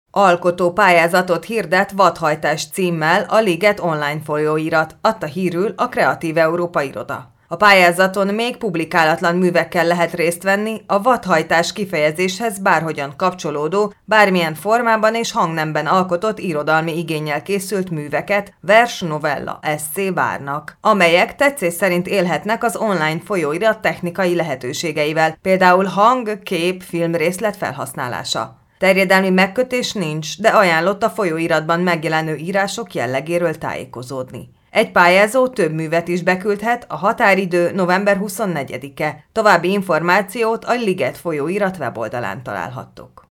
Alkotó pályázatot hirdet vadhajtás címmel a Liget online folyóirat, adta hírül a Kreatív Európa iroda. A pályázaton még publikálatlan művekkel lehet részt venni, a vadhajtás kifejezéshez bárhogyan kapcsolódó, bármilyen formában és hangnemben alkotott irodalmi igénnyel készült műveket, vers, novella, esszé várnak, amelyek tetszés szerint élhetnek az online folyóirat technikai lehetőségeivel, például hang, kép, filmrészlet felhasználása. Terjedelmi megkötés nincs, de ajánlott a folyóiratban megjelenő írások jellegéről tájékozódni. Egy pályázó több művet is beküldhet, a határidő november 24-e. További információt a Liget folyóirat weboldalán találhattok.